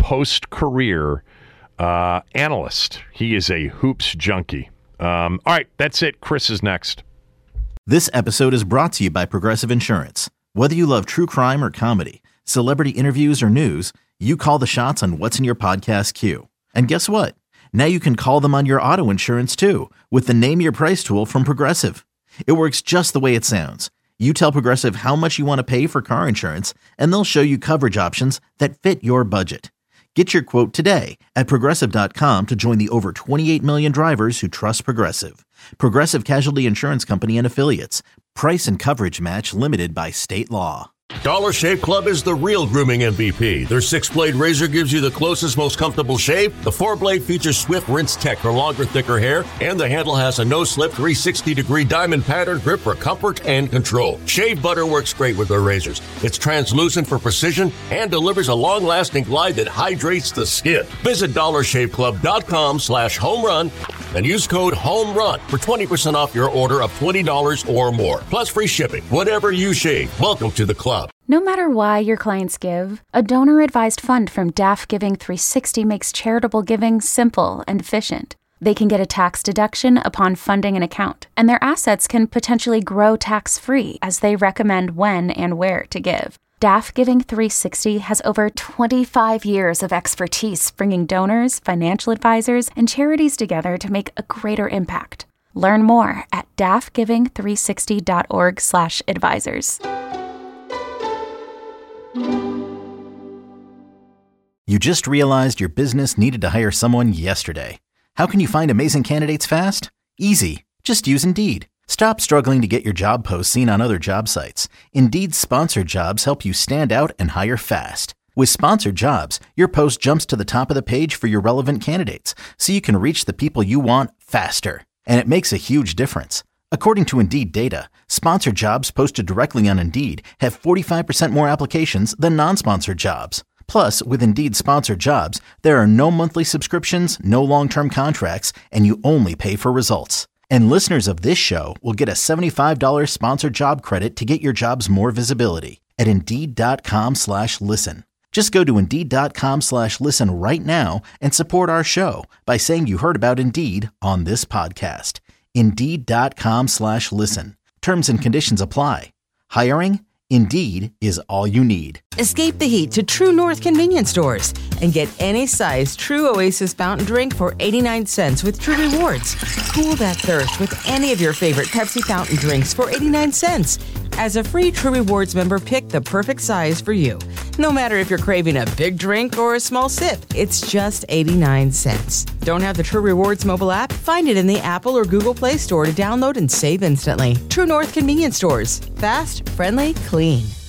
post-career uh, analyst. He is a hoops junkie. Um, all right, that's it. Chris is next. This episode is brought to you by Progressive Insurance. Whether you love true crime or comedy, celebrity interviews or news, you call the shots on what's in your podcast queue. And guess what? Now you can call them on your auto insurance too with the Name Your Price tool from Progressive. It works just the way it sounds. You tell Progressive how much you want to pay for car insurance, and they'll show you coverage options that fit your budget. Get your quote today at Progressive dot com to join the over twenty-eight million drivers who trust Progressive. Progressive Casualty Insurance Company and Affiliates. Price and coverage match limited by state law. Dollar Shave Club is the real grooming M V P. Their six-blade razor gives you the closest, most comfortable shave. The four-blade features Swift Rinse Tech for longer, thicker hair. And the handle has a no-slip three sixty degree diamond pattern grip for comfort and control. Shave butter works great with their razors. It's translucent for precision and delivers a long-lasting glide that hydrates the skin. Visit dollar shave club dot com slash home run and use code HOMERUN for twenty percent off your order of twenty dollars or more. Plus free shipping. Whatever you shave, welcome to the club. No matter why your clients give, a donor-advised fund from D A F Giving three sixty makes charitable giving simple and efficient. They can get a tax deduction upon funding an account, and their assets can potentially grow tax-free as they recommend when and where to give. D A F Giving three sixty has over twenty-five years of expertise bringing donors, financial advisors, and charities together to make a greater impact. Learn more at D A F giving three sixty dot org slash advisors. You just realized your business needed to hire someone yesterday. How can you find amazing candidates fast? Easy. Just use Indeed. Stop struggling to get your job posts seen on other job sites. Indeed's sponsored jobs help you stand out and hire fast. With sponsored jobs, your post jumps to the top of the page for your relevant candidates, so you can reach the people you want faster. And it makes a huge difference. According to Indeed data, sponsored jobs posted directly on Indeed have forty-five percent more applications than non-sponsored jobs. Plus, with Indeed sponsored jobs, there are no monthly subscriptions, no long-term contracts, and you only pay for results. And listeners of this show will get a seventy-five dollars sponsored job credit to get your jobs more visibility at Indeed.com slash listen. Just go to Indeed.com slash listen right now and support our show by saying you heard about Indeed on this podcast. Indeed.com slash listen. Terms and conditions apply. Hiring? Indeed is all you need. Escape the heat to True North convenience stores and get any size True Oasis fountain drink for eighty-nine cents with True Rewards. Cool that thirst with any of your favorite Pepsi fountain drinks for eighty-nine cents. As a free True Rewards member, pick the perfect size for you. No matter if you're craving a big drink or a small sip, it's just eighty-nine cents. Don't have the True Rewards mobile app? Find it in the Apple or Google Play Store to download and save instantly. True North convenience stores. Fast, friendly, clean.